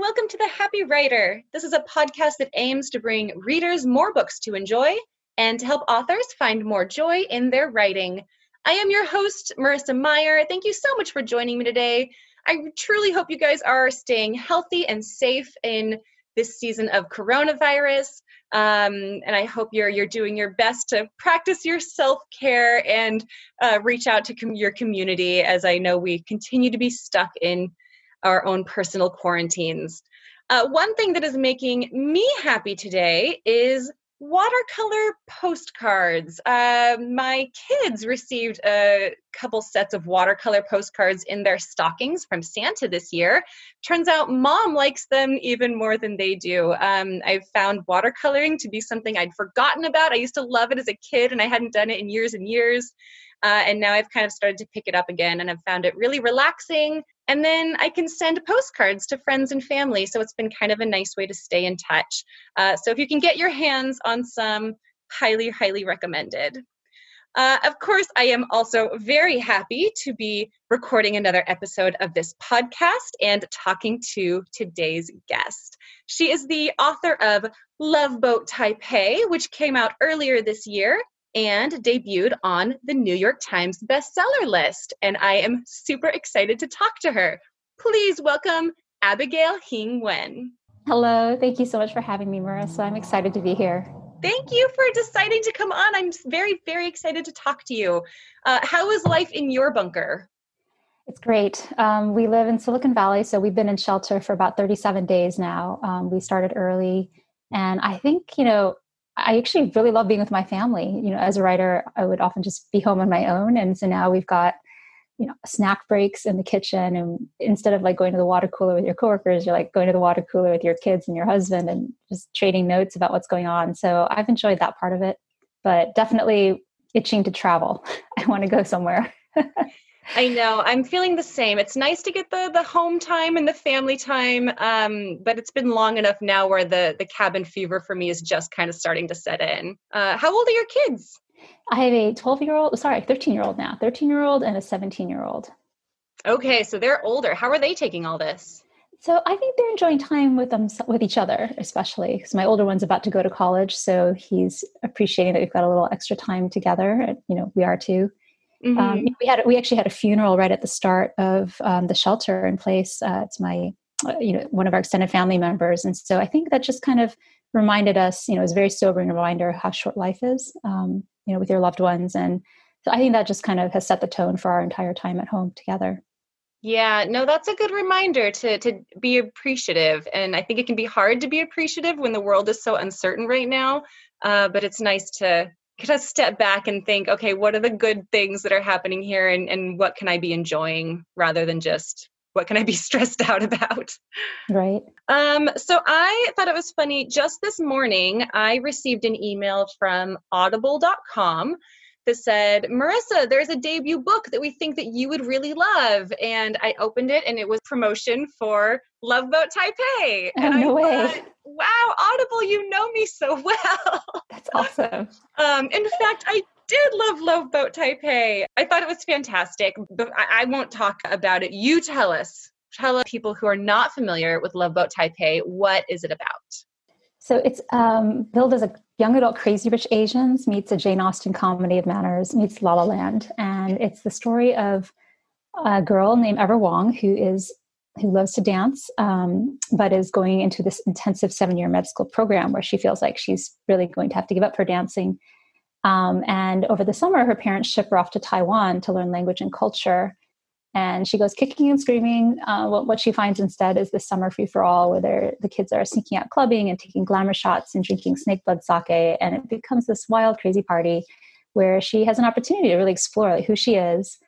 welcome to The Happy Writer. This is a podcast that aims to bring readers more books to enjoy and to help authors find more joy in their writing. I am your host, Marissa Meyer. Thank you so much for joining me today. I truly hope you guys are staying healthy and safe in this season of coronavirus. And I hope you're doing your best to practice your self-care and reach out to your community, as I know we continue to be stuck in our own personal quarantines. One thing that is making me happy today is watercolor postcards. My kids received a couple sets of watercolor postcards in their stockings from Santa this year. Turns out Mom likes them even more than they do. I've found watercoloring to be something I'd forgotten about. I used to love it as a kid, and I hadn't done it in years and years. And now I've kind of started to pick it up again, and I've found it really relaxing. And then I can send postcards to friends and family, so it's been kind of a nice way to stay in touch. So if you can get your hands on some, highly, highly recommended. Of course, I am also very happy to be recording another episode of this podcast and talking to today's guest. She is the author of Love Boat Taipei, which came out earlier this year and debuted on the New York Times bestseller list. And I am super excited to talk to her. Please welcome Abigail Hing Wen. Hello. Thank you so much for having me, Marissa. I'm excited to be here. Thank you for deciding to come on. I'm very, very excited to talk to you. How is life in your bunker? It's great. We live in Silicon Valley, so we've been in shelter for about 37 days now. We started early. And I think, I actually really love being with my family. As a writer, I would often just be home on my own. And so now we've got, snack breaks in the kitchen. And instead of like going to the water cooler with your coworkers, you're like going to the water cooler with your kids and your husband and just trading notes about what's going on. So I've enjoyed that part of it, but definitely itching to travel. I want to go somewhere. I know. I'm feeling the same. It's nice to get the home time and the family time, but it's been long enough now where the cabin fever for me is just kind of starting to set in. How old are your kids? I have a 13-year-old now, 13-year-old and a 17-year-old. Okay, so they're older. How are they taking all this? So I think they're enjoying time with each other, especially because my older one's about to go to college. So he's appreciating that we've got a little extra time together. We are too. Mm-hmm. We actually had a funeral right at the start of the shelter in place. It's my, one of our extended family members. And so I think that just kind of reminded us, it was a very sobering reminder how short life is, with your loved ones. And so I think that just kind of has set the tone for our entire time at home together. Yeah, no, that's a good reminder to be appreciative. And I think it can be hard to be appreciative when the world is so uncertain right now. But it's nice to kind of step back and think, okay, what are the good things that are happening here and what can I be enjoying rather than just what can I be stressed out about? Right. So I thought it was funny. Just this morning, I received an email from audible.com that said, Marissa, there's a debut book that we think that you would really love. And I opened it and it was promotion for Love Boat Taipei. Oh, and no way. Thought, wow, Audible, you know me so well. That's awesome. In fact, I did love Love Boat Taipei. I thought it was fantastic, but I won't talk about it. You tell us people who are not familiar with Love Boat Taipei, what is it about? So it's billed as a young adult Crazy Rich Asians meets a Jane Austen comedy of manners meets La La Land. And it's the story of a girl named Ever Wong who loves to dance, but is going into this intensive 7-year med school program where she feels like she's really going to have to give up her dancing. And over the summer, her parents ship her off to Taiwan to learn language and culture. And she goes kicking and screaming. What she finds instead is this summer free-for-all where the kids are sneaking out clubbing and taking glamour shots and drinking snake blood sake. And it becomes this wild, crazy party where she has an opportunity to really explore who she is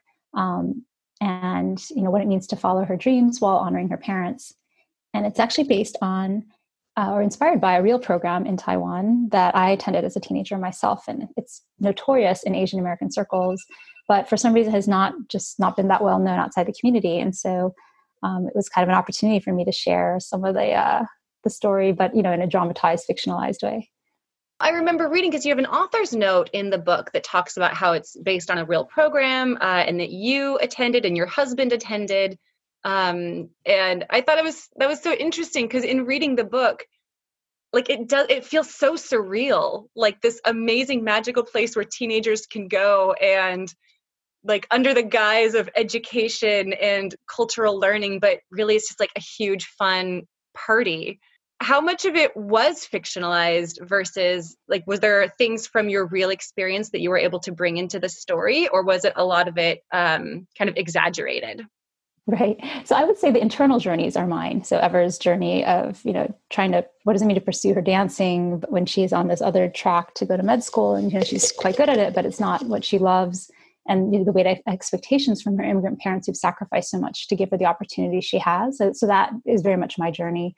and what it means to follow her dreams while honoring her parents. And it's actually based on or inspired by a real program in Taiwan that I attended as a teenager myself. And it's notorious in Asian American circles, but for some reason has not been that well known outside the community. And so it was kind of an opportunity for me to share some of the story, but in a dramatized, fictionalized way. I remember reading, because you have an author's note in the book that talks about how it's based on a real program and that you attended and your husband attended. And I thought that was so interesting because in reading the book, like it feels so surreal, like this amazing magical place where teenagers can go and like under the guise of education and cultural learning, but really it's just like a huge fun party. How much of it was fictionalized versus like, was there things from your real experience that you were able to bring into the story, or was it a lot of it kind of exaggerated? Right. So I would say the internal journeys are mine. So Ever's journey of, trying to, what does it mean to pursue her dancing when she's on this other track to go to med school, and, she's quite good at it, but it's not what she loves. And the weight of expectations from her immigrant parents who've sacrificed so much to give her the opportunity she has. So that is very much my journey.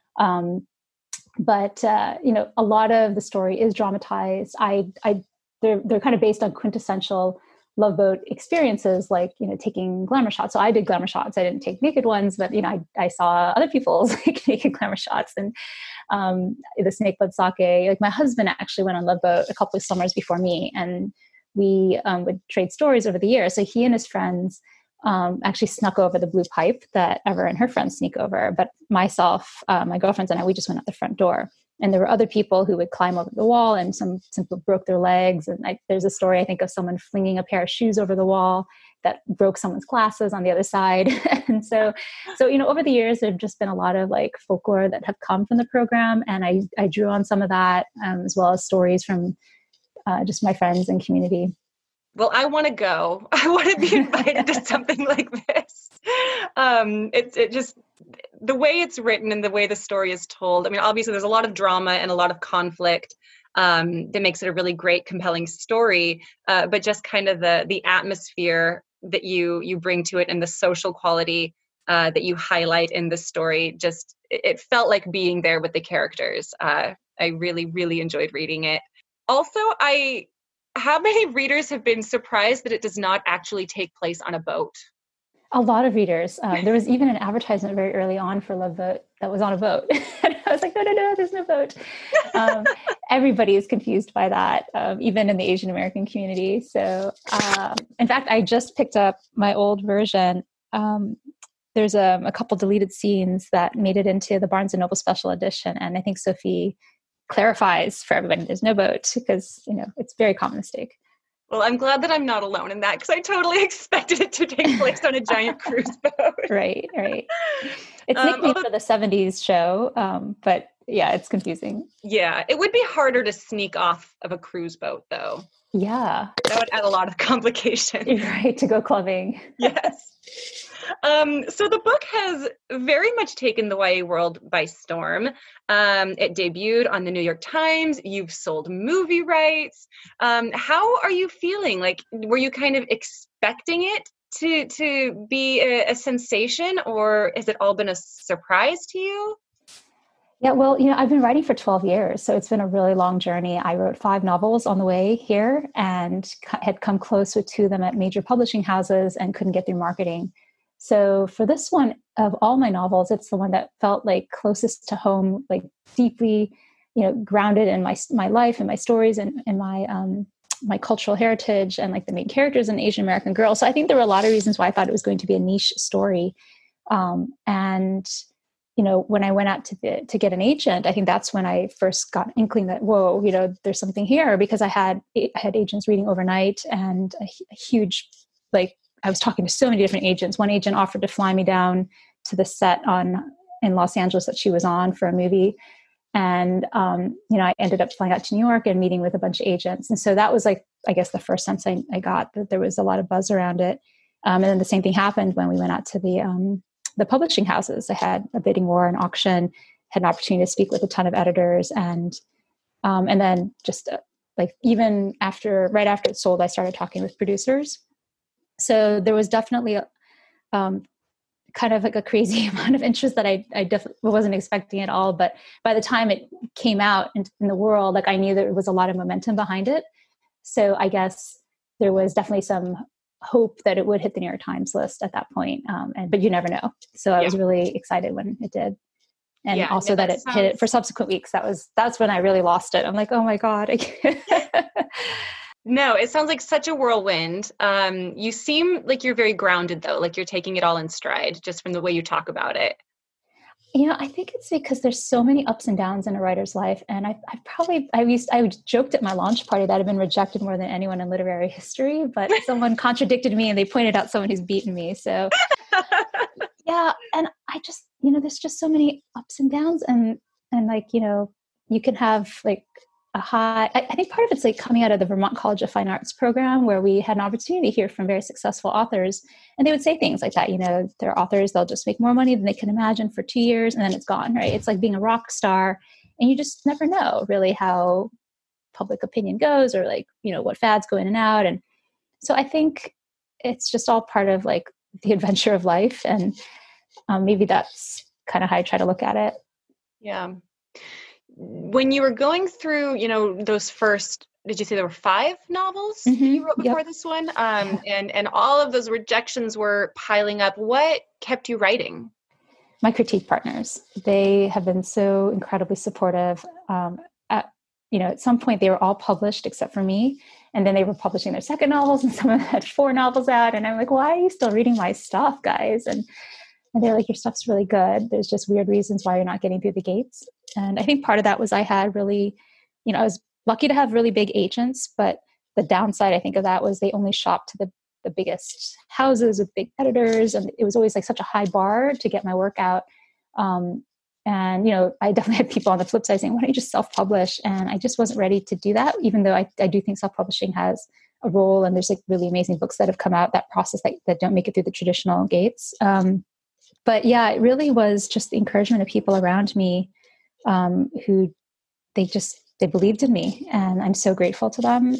But a lot of the story is dramatized. They're kind of based on quintessential Love Boat experiences, like, taking glamour shots. So I did glamour shots. I didn't take naked ones, but, I saw other people's like naked glamour shots, and the snake blood sake. Like my husband actually went on Love Boat a couple of summers before me, and we would trade stories over the years. So he and his friends actually snuck over the blue pipe that Ever and her friends sneak over. But myself, my girlfriends and I, we just went out the front door. And there were other people who would climb over the wall, and some simply broke their legs. And there's a story, I think, of someone flinging a pair of shoes over the wall that broke someone's glasses on the other side. And so, over the years, there've just been a lot of like folklore that have come from the program. And I drew on some of that, as well as stories from just my friends and community. Well, I want to go. I want to be invited to something like this. It just, the way it's written and the way the story is told. I mean, obviously there's a lot of drama and a lot of conflict that makes it a really great, compelling story. But just kind of the atmosphere that you bring to it and the social quality that you highlight in the story, just, it felt like being there with the characters. I really, really enjoyed reading it. Also, how many readers have been surprised that it does not actually take place on a boat? A lot of readers. There was even an advertisement very early on for Love Boat that was on a boat. And I was like, no, there's no boat. Everybody is confused by that, even in the Asian American community. So, in fact, I just picked up my old version. There's a couple deleted scenes that made it into the Barnes & Noble special edition. And I think Sophie clarifies for everybody there's no boat, because it's a very common mistake. Well, I'm glad that I'm not alone in that, because I totally expected it to take place on a giant cruise boat. Right. It's nicknamed for the 70s show, but yeah, it's confusing. Yeah, it would be harder to sneak off of a cruise boat, though. Yeah. That would add a lot of complications. Right, to go clubbing. Yes. So the book has very much taken the YA world by storm. It debuted on the New York Times. You've sold movie rights. How are you feeling? Like, were you kind of expecting it to be a sensation, or has it all been a surprise to you? Yeah, well, I've been writing for 12 years, so it's been a really long journey. I wrote 5 novels on the way here and had come close with 2 of them at major publishing houses and couldn't get through marketing. So for this one, of all my novels, it's the one that felt like closest to home, like deeply, grounded in my life and my stories and my cultural heritage, and like the main characters an Asian American girl. So I think there were a lot of reasons why I thought it was going to be a niche story. And when I went out to get an agent, I think that's when I first got an inkling that, whoa, there's something here, because I had agents reading overnight, and a huge, I was talking to so many different agents. One agent offered to fly me down to the set in Los Angeles that she was on for a movie. And, I ended up flying out to New York and meeting with a bunch of agents. And so that was I guess the first sense I got that there was a lot of buzz around it. And then the same thing happened when we went out to the publishing houses. I had a bidding war, an auction, had an opportunity to speak with a ton of editors. And then just even right after it sold, I started talking with producers. So there was definitely kind of like a crazy amount of interest that I definitely wasn't expecting at all. But by the time it came out in the world, I knew there was a lot of momentum behind it. So I guess there was definitely some hope that it would hit the New York Times list at that point. But you never know. So I was really excited when it did. And also that it hit it for subsequent weeks. That's when I really lost it. I'm like, oh my God. No, it sounds like such a whirlwind. You seem like you're very grounded though, like you're taking it all in stride just from the way you talk about it. I think it's because there's so many ups and downs in a writer's life. And I joked at my launch party that I've been rejected more than anyone in literary history, but someone contradicted me and they pointed out someone who's beaten me. So yeah. And I just, there's just so many ups and downs and like, you can have like a high, I think part of it's like coming out of the Vermont College of Fine Arts program where we had an opportunity to hear from very successful authors. And they would say things like that, they're authors, they'll just make more money than they can imagine for 2 years and then it's gone, right? It's like being a rock star and you just never know really how public opinion goes or like, what fads go in and out. And so I think it's just all part of like the adventure of life. And maybe that's kind of how I try to look at it. Yeah. When you were going through, those first, did you say there were 5 novels you wrote before this one? And all of those rejections were piling up. What kept you writing? My critique partners, they have been so incredibly supportive. At some point they were all published except for me. And then they were publishing their second novels and some of them had 4 novels out. And I'm like, why are you still reading my stuff, guys? And they're like, your stuff's really good. There's just weird reasons why you're not getting through the gates. And I think part of that was I had really, I was lucky to have really big agents, but the downside I think of that was they only shopped to the biggest houses with big editors. And it was always like such a high bar to get my work out. And I definitely had people on the flip side saying, why don't you just self-publish? And I just wasn't ready to do that, even though I do think self-publishing has a role. And there's like really amazing books that have come out that process that don't make it through the traditional gates. But yeah, it really was just the encouragement of people around me who they believed in me. And I'm so grateful to them.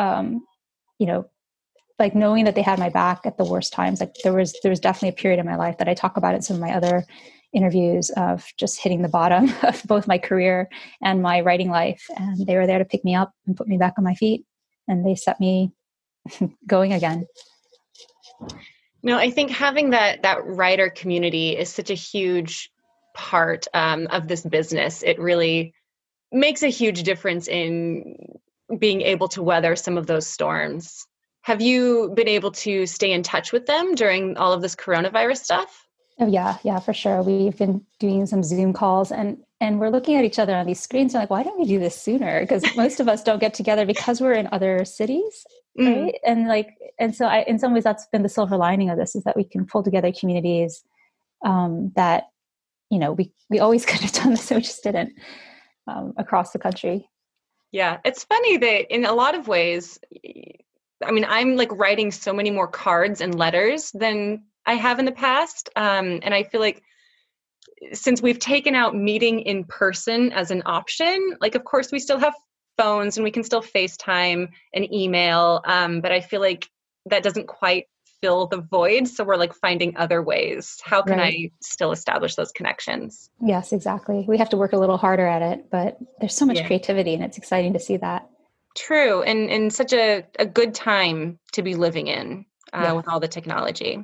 Like knowing that they had my back at the worst times. Like there was definitely a period in my life that I talk about in some of my other interviews of just hitting the bottom of both my career and my writing life. And they were there to pick me up and put me back on my feet. And they set me going again. No, I think having that writer community is such a huge part of this business. It really makes a huge difference in being able to weather some of those storms. Have you been able to stay in touch with them during all of this coronavirus stuff? Oh yeah, for sure. We've been doing some Zoom calls and we're looking at each other on these screens and like, why don't we do this sooner? Because most of us don't get together because we're in other cities. Right. And so in some ways that's been the silver lining of this is that we can pull together communities that, we always could have done this, so we just didn't across the country. Yeah. It's funny that in a lot of ways, I mean, I'm like writing so many more cards and letters than I have in the past. And I feel like since we've taken out meeting in person as an option, like, of course we still have phones and we can still FaceTime and email. But I feel like that doesn't quite fill the void. So we're like finding other ways. How can I still establish those connections? Yes, exactly. We have to work a little harder at it, but there's so much creativity and it's exciting to see that. True. And such a good time to be living in with all the technology.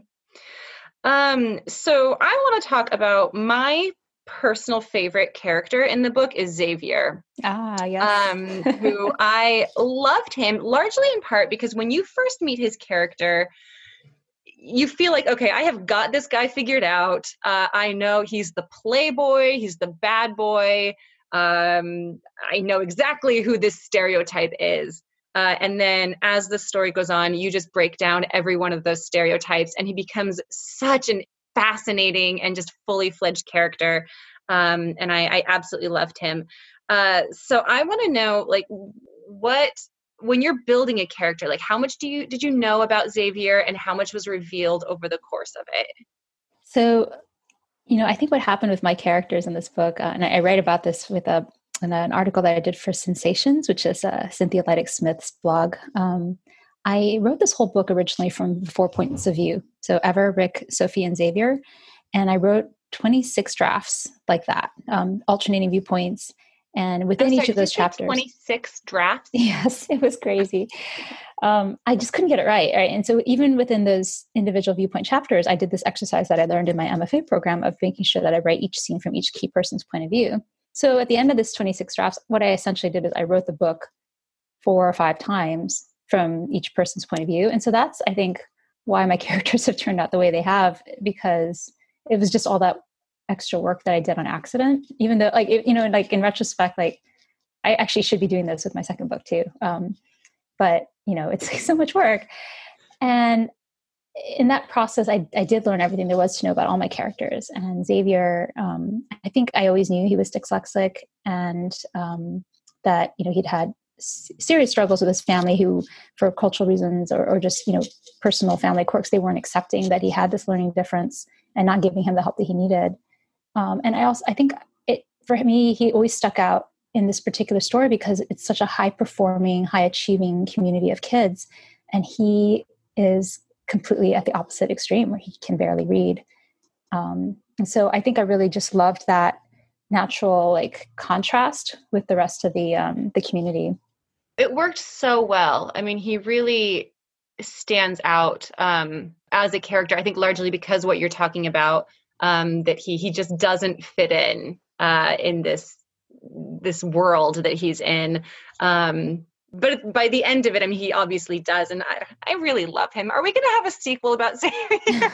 So I want to talk about my personal favorite character in the book is Xavier. Yes. Who I loved him largely in part because when you first meet his character, you feel like, okay, I have got this guy figured out. I know he's the playboy, he's the bad boy. I know exactly who this stereotype is. And then as the story goes on, you just break down every one of those stereotypes and he becomes such an fascinating and just fully fledged character. And I absolutely loved him. So I want to know, like, when you're building a character, like how much did you know about Xavier and how much was revealed over the course of it? So, I think what happened with my characters in this book, and I write about this with in an article that I did for Sensations, which is Cynthia Leidig-Smith's blog. I wrote this whole book originally from 4 points of view. So Ever, Rick, Sophie, and Xavier. And I wrote 26 drafts like that, alternating viewpoints. And within each of those chapters, 26 drafts. Yes, it was crazy. I just couldn't get it right. And so even within those individual viewpoint chapters, I did this exercise that I learned in my MFA program of making sure that I write each scene from each key person's point of view. So at the end of this 26 drafts, what I essentially did is I wrote the book 4 or 5 times from each person's point of view. And so that's, I think, why my characters have turned out the way they have, because it was just all that extra work that I did on accident, even though like, like in retrospect, like I actually should be doing this with my second book too. But it's like so much work. And in that process, I did learn everything there was to know about all my characters. And Xavier, I think I always knew he was dyslexic, and that, he'd had serious struggles with his family who, for cultural reasons or just, personal family quirks, they weren't accepting that he had this learning difference and not giving him the help that he needed. And I think for me, he always stuck out in this particular story because it's such a high performing, high achieving community of kids. And he is completely at the opposite extreme where he can barely read. And so I think I really just loved that natural like contrast with the rest of the community. It worked so well. I mean, he really stands out as a character, I think largely because what you're talking about, that he just doesn't fit in this world that he's in. But by the end of it, I mean, he obviously does. And I really love him. Are we going to have a sequel about Xavier?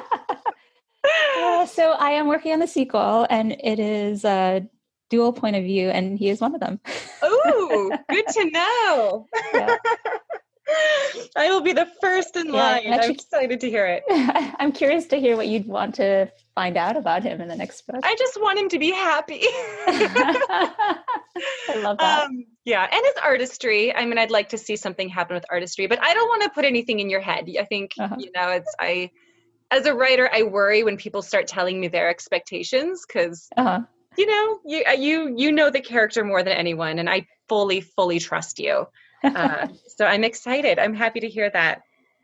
So I am working on the sequel, and it is a dual point of view, and he is one of them. Ooh, good to know. Yeah. I will be the first in line. I'm excited to hear it. I'm curious to hear what you'd want to find out about him in the next book. I just want him to be happy. I love that. Yeah. And his artistry. I mean, I'd like to see something happen with artistry, but I don't want to put anything in your head. I think, as a writer, I worry when people start telling me their expectations because, you know the character more than anyone, and I fully trust you. So I'm excited. I'm happy to hear that.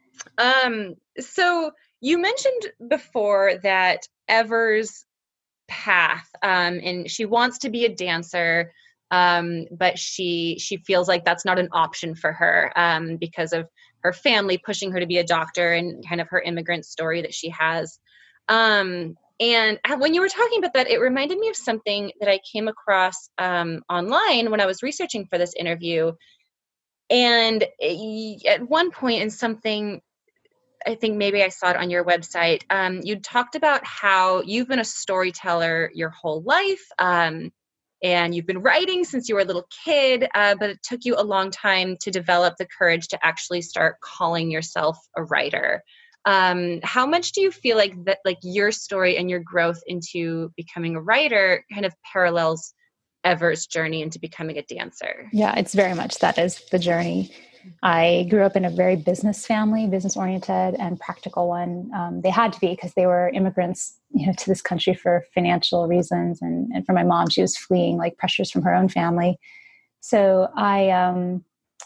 So you mentioned before that Ever's path, and she wants to be a dancer, but she feels like that's not an option for her because of her family pushing her to be a doctor and kind of her immigrant story that she has. And when you were talking about that, it reminded me of something that I came across online when I was researching for this interview. And at one point in something, I think maybe I saw it on your website, you talked about how you've been a storyteller your whole life, and you've been writing since you were a little kid, but it took you a long time to develop the courage to actually start calling yourself a writer. How much do you feel like that, like your story and your growth into becoming a writer kind of parallels Ever's journey into becoming a dancer? Yeah, it's very much that is the journey. I grew up in a very business family, business oriented and practical one. They had to be because they were immigrants, to this country for financial reasons. And for my mom, she was fleeing like pressures from her own family. So I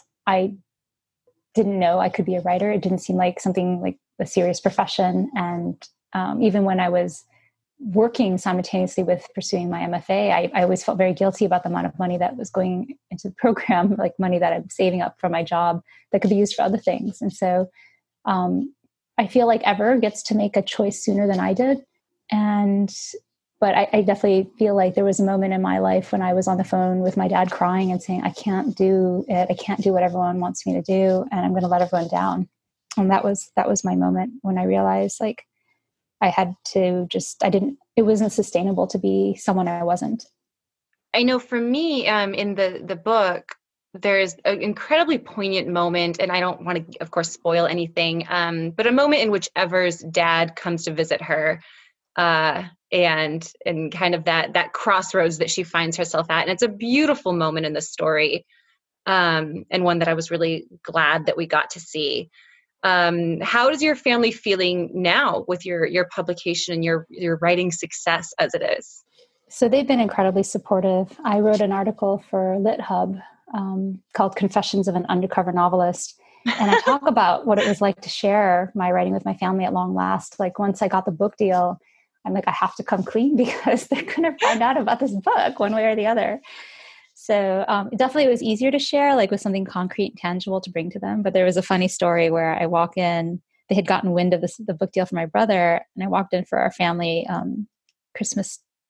didn't know I could be a writer. It didn't seem like something like a serious profession. And even when I was working simultaneously with pursuing my MFA, I always felt very guilty about the amount of money that was going into the program, like money that I'm saving up from my job that could be used for other things. And so I feel like Ever gets to make a choice sooner than I did. But I definitely feel like there was a moment in my life when I was on the phone with my dad crying and saying, I can't do it. I can't do what everyone wants me to do. And I'm going to let everyone down. And that was my moment when I realized like, I had to it wasn't sustainable to be someone I wasn't. I know for me, in the book, there's an incredibly poignant moment, and I don't want to, of course, spoil anything, but a moment in which Ever's dad comes to visit her, and kind of that crossroads that she finds herself at. And it's a beautiful moment in the story, and one that I was really glad that we got to see. How is your family feeling now with your publication and your writing success as it is? So they've been incredibly supportive. I wrote an article for LitHub called Confessions of an Undercover Novelist. And I talk about what it was like to share my writing with my family at long last. Like once I got the book deal, I'm like, I have to come clean because they're going to find out about this book one way or the other. So definitely it was easier to share, like with something concrete and tangible to bring to them. But there was a funny story where I walk in, they had gotten wind of the book deal for my brother, and I walked in for our family Christmas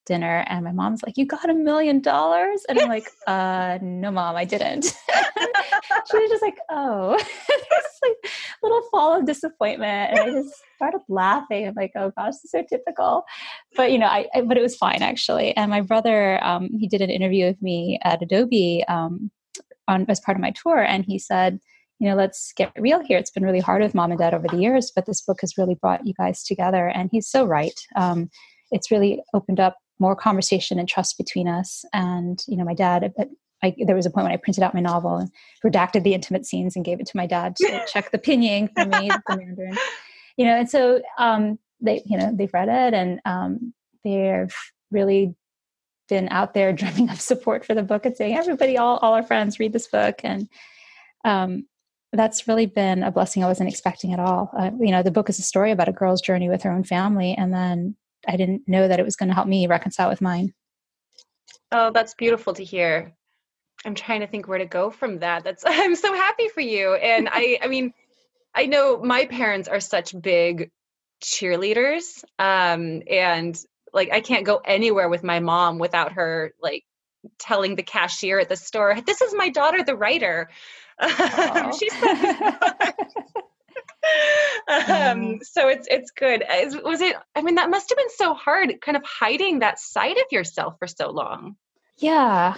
dinner, and my mom's like, "You got $1 million?" And I'm like, no, Mom, I didn't." She was just like, "Oh." It's like a little fall of disappointment. And I just started laughing. I'm like, "Oh gosh, this is so typical." But, but it was fine actually. And my brother, he did an interview with me at Adobe, as part of my tour. And he said, "Let's get real here. It's been really hard with Mom and Dad over the years, but this book has really brought you guys together." And he's so right. It's really opened up more conversation and trust between us. And, my dad, there was a point when I printed out my novel and redacted the intimate scenes and gave it to my dad to check the pinyin for me, the Mandarin. And so they've read it, and they've really been out there drumming up support for the book and saying, "Everybody, all our friends, read this book." And that's really been a blessing I wasn't expecting at all. The book is a story about a girl's journey with her own family, and then I didn't know that it was going to help me reconcile with mine. Oh, that's beautiful to hear. I'm trying to think where to go from that. I'm so happy for you. And I mean, I know my parents are such big cheerleaders. And like, I can't go anywhere with my mom without her, like, telling the cashier at the store, "This is my daughter, the writer." She's so it's good. I mean, that must have been so hard, kind of hiding that side of yourself for so long. Yeah.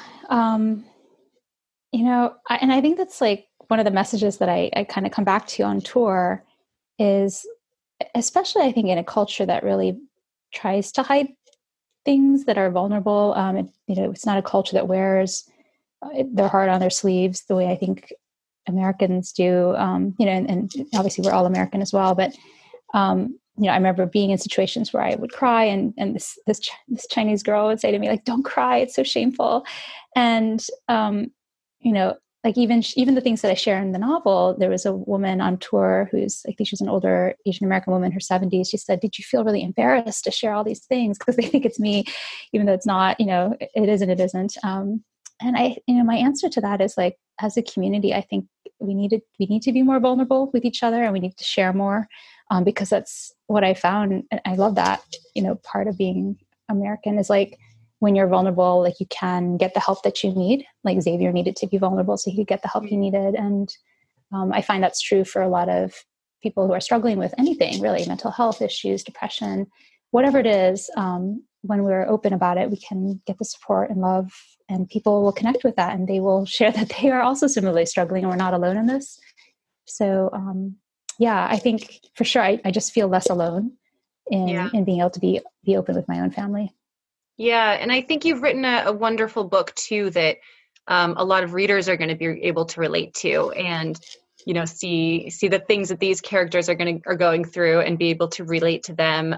And I think that's like one of the messages that I kind of come back to on tour is, especially I think in a culture that really tries to hide things that are vulnerable. It's not a culture that wears their heart on their sleeves the way I think Americans do. And obviously we're all American as well, but I remember being in situations where I would cry, and this Chinese girl would say to me, like, "Don't cry, it's so shameful." And like even the things that I share in the novel, there was a woman on tour who's, I think she was an older Asian American woman in her 70s. She said, "Did you feel really embarrassed to share all these things? Because they think it's me, even though it's not, it is and it isn't." And my answer to that is, like, as a community, I think we need to be more vulnerable with each other, and we need to share more, because that's what I found. And I love that, part of being American is, like, when you're vulnerable, like, you can get the help that you need. Like Xavier needed to be vulnerable so he could get the help he needed. And I find that's true for a lot of people who are struggling with anything, really, mental health issues, depression, whatever it is. When we're open about it, we can get the support and love, and people will connect with that, and they will share that they are also similarly struggling, and we're not alone in this. So, I think for sure, I just feel less alone in being able to be open with my own family. Yeah. And I think you've written a wonderful book too, that a lot of readers are going to be able to relate to, and, see the things that these characters are going through, and be able to relate to them.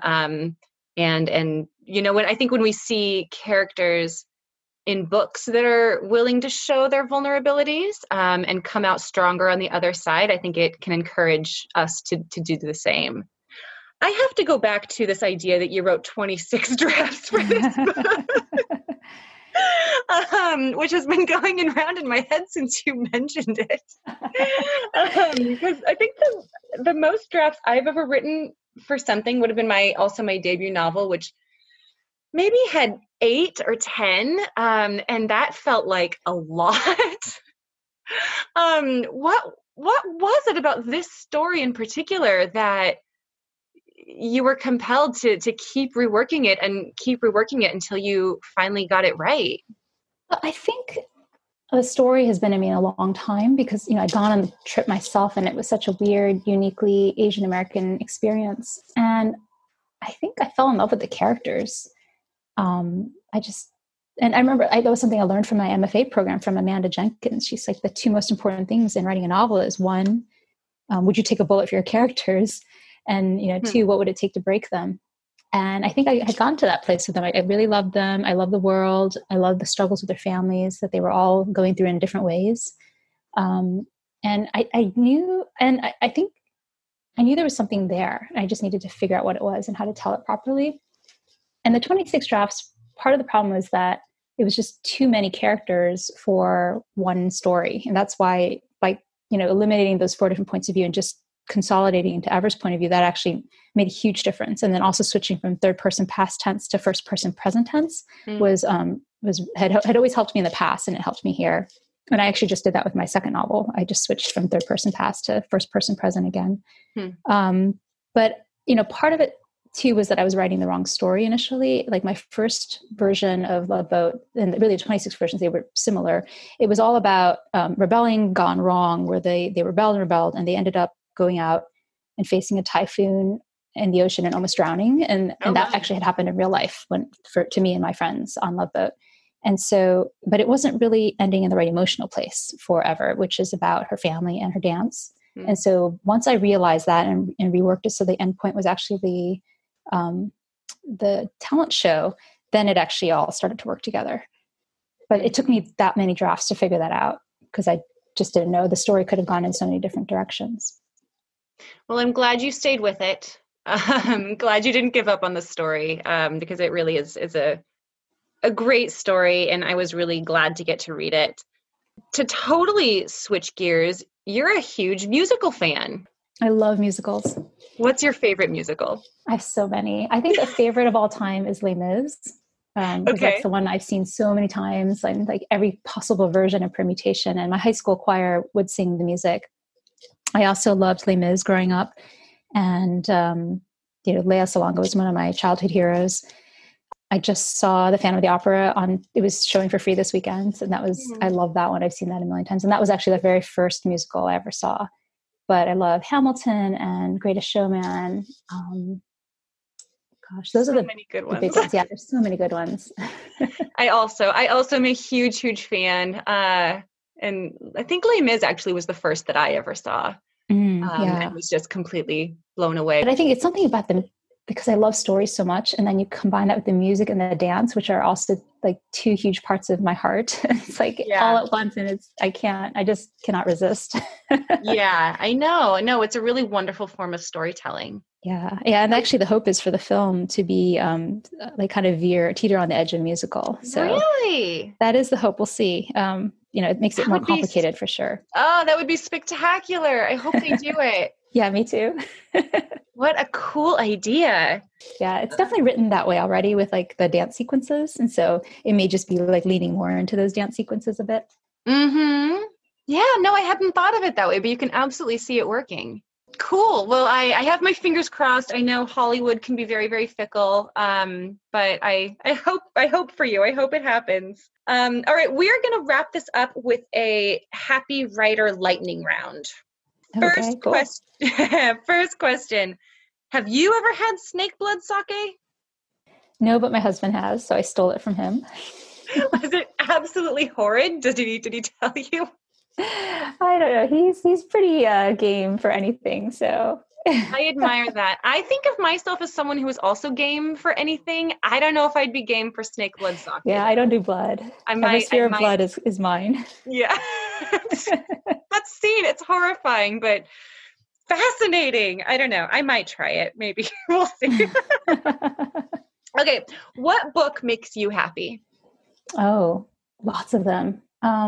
When we see characters in books that are willing to show their vulnerabilities, and come out stronger on the other side, I think it can encourage us to do the same. I have to go back to this idea that you wrote 26 drafts for this book, which has been going around in my head since you mentioned it. Because I think the most drafts I've ever written for something would have been my debut novel, which maybe had 8 or 10, and that felt like a lot. What was it about this story in particular that you were compelled to keep reworking it until you finally got it right? I think the story has been in me a long time, because, I'd gone on the trip myself, and it was such a weird, uniquely Asian American experience. And I think I fell in love with the characters. And I remember that was something I learned from my MFA program from Amanda Jenkins. She's like, the 2 most important things in writing a novel is, 1, would you take a bullet for your characters? And, 2, what would it take to break them? And I think I had gotten to that place with them. I really loved them. I love the world. I love the struggles with their families that they were all going through in different ways. And I knew, and I think I knew there was something there. I just needed to figure out what it was and how to tell it properly. And the 26 drafts, part of the problem was that it was just too many characters for one story. And that's why, eliminating those 4 different points of view and just consolidating into Ever's point of view, that actually made a huge difference. And then also switching from third person past tense to first person present tense had always helped me in the past, and it helped me here. And I actually just did that with my second novel. I just switched from third person past to first person present again. But part of it too was that I was writing the wrong story initially. Like my first version of Love Boat, and really the 26 versions, they were similar. It was all about rebelling gone wrong, where they rebelled, and they ended up going out and facing a typhoon in the ocean and almost drowning. And that actually had happened in real life to me and my friends on Love Boat. And so, but it wasn't really ending in the right emotional place for Ever, which is about her family and her dance. And so once I realized that and reworked it so the end point was actually the talent show, then it actually all started to work together. But it took me that many drafts to figure that out, because I just didn't know the story could have gone in so many different directions. Well, I'm glad you stayed with it. I'm glad you didn't give up on the story, because it really is a great story, and I was really glad to get to read it. To totally switch gears, you're a huge musical fan. I love musicals. What's your favorite musical? I have so many. I think the favorite of all time is Les Mis. Because that's the one I've seen so many times, and like every possible version and permutation. And my high school choir would sing the music. I also loved Les Mis growing up. And, Lea Salonga was one of my childhood heroes. I just saw The Phantom of the Opera it was showing for free this weekend. And that was, I love that one. I've seen that a million times. And that was actually the very first musical I ever saw. But I love Hamilton and Greatest Showman. Those are many good ones. Big ones. Yeah, there's so many good ones. I also am a huge fan. And I think Les Mis actually was the first that I ever saw. And was just completely blown away. But I think it's something about them, because I love stories so much, and then you combine that with the music and the dance, which are also like two huge parts of my heart. It's like all at once, and I just cannot resist. Yeah, I know. No, it's a really wonderful form of storytelling. Yeah. And actually the hope is for the film to be like kind of teeter on the edge of musical. So really, that is the hope. We'll see. It makes it more complicated for sure. Oh, that would be spectacular. I hope they do it. Yeah, me too. What a cool idea. Yeah, it's definitely written that way already with like the dance sequences. And so it may just be like leaning more into those dance sequences a bit. Mm-hmm. Yeah, no, I hadn't thought of it that way, but you can absolutely see it working. Cool. Well, I have my fingers crossed. I know Hollywood can be very, very fickle, but I hope for you. I hope it happens. All right, we are going to wrap this up with a happy writer lightning round. Okay, cool. First question. Have you ever had snake blood sake? No, but my husband has, so I stole it from him. Was it absolutely horrid? Did he tell you? I don't know. He's pretty game for anything, so I admire that. I think of myself as someone who is also game for anything. I don't know if I'd be game for snake blood sake. Yeah, I don't do blood. Every sphere of blood is mine. Yeah. That scene, it's horrifying, but fascinating. I don't know. I might try it. Maybe. We'll see. Okay. What book makes you happy? Oh, lots of them.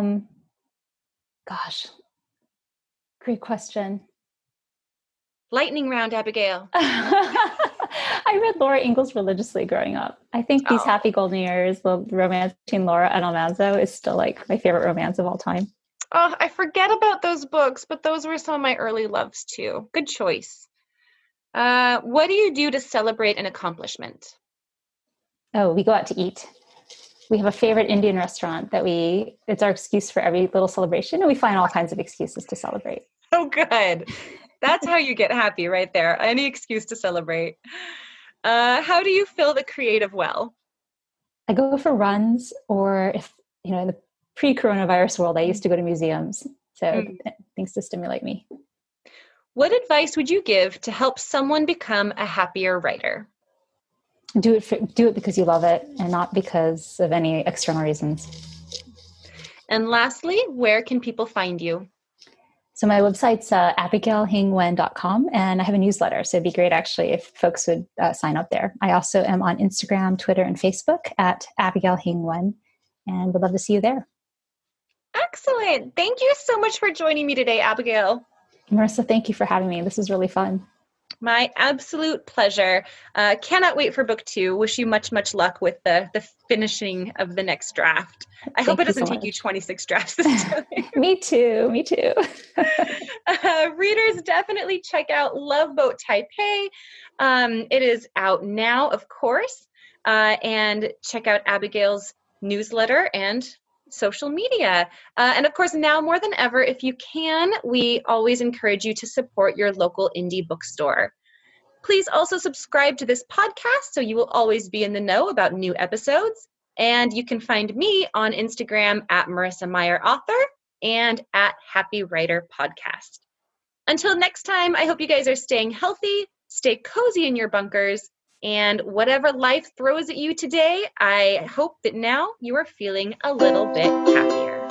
Gosh, great question. Lightning round, Abigail. I read Laura Ingalls religiously growing up. I think These Happy Golden Years, the romance between Laura and Almanzo, is still like my favorite romance of all time. Oh, I forget about those books, but those were some of my early loves too. Good choice. What do you do to celebrate an accomplishment? Oh, we go out to eat. We have a favorite Indian restaurant it's our excuse for every little celebration, and we find all kinds of excuses to celebrate. Oh, good. That's how you get happy right there. Any excuse to celebrate. How do you fill the creative well? I go for runs, or if, in the pre-coronavirus world, I used to go to museums. So things to stimulate me. What advice would you give to help someone become a happier writer? Do it because you love it and not because of any external reasons. And lastly, where can people find you? So my website's abigailhingwen.com, and I have a newsletter. So it'd be great actually if folks would sign up there. I also am on Instagram, Twitter, and Facebook at Abigail Hingwen, and would love to see you there. Excellent. Thank you so much for joining me today, Abigail. Marissa, thank you for having me. This was really fun. My absolute pleasure. Cannot wait for book 2. Wish you much, much luck with the finishing of the next draft. I hope it doesn't take you 26 drafts this time. Me too. Readers, definitely check out Love Boat Taipei. It is out now, of course. And check out Abigail's newsletter and social media. And of course, now more than ever, if you can, we always encourage you to support your local indie bookstore. Please also subscribe to this podcast so you will always be in the know about new episodes. And you can find me on Instagram at Marissa Meyer Author and at Happy Writer Podcast. Until next time, I hope you guys are staying healthy, stay cozy in your bunkers, and whatever life throws at you today, I hope that now you are feeling a little bit happier.